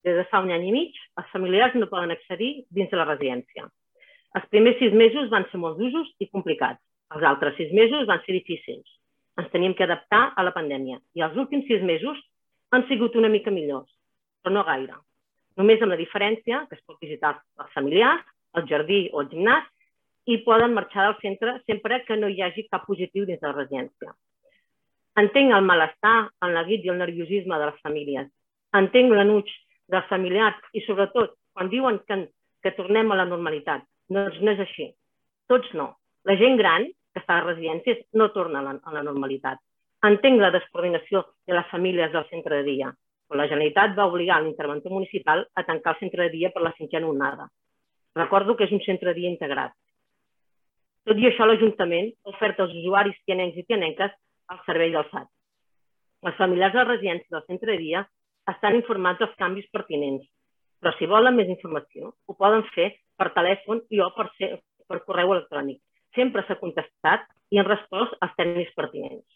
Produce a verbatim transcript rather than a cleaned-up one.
Des de fa un any i mig, els familiars no poden accedir dins de la residència. Els primers sis mesos van ser molt d'usos i complicats. Els altres sis mesos van ser difícils. Ens teníem que adaptar a la pandèmia i els últims sis mesos han sigut una mica millors, però no gaire. Només amb la diferència que es pot visitar els familiars, el jardí o el gimnàs i poden marxar del centre sempre que no hi hagi cap positiu dins de la residència. Entenc el malestar, el neguit i el nerviosisme de les famílies. Entenc l'enuig dels familiars i sobretot quan diuen que, que tornem a la normalitat. Doncs no és així. Tots no. La gent gran que està a les residències no torna a la, a la normalitat. Entenc la descoordinació de les famílies del centre de dia, però la Generalitat va obligar l'interventor municipal a tancar el centre de dia per la cinquena onada. Recordo que és un centre de dia integrat. Tot i això, l'Ajuntament ha ofert als usuaris tianencs i tianenques el servei del S A T. Els familiars de la residència del centre de dia estan informats dels canvis pertinents, però si volen més informació ho poden fer per telèfon i o per, ser, per correu electrònic. Sempre s'ha contestat i han respost als tècnics pertinents.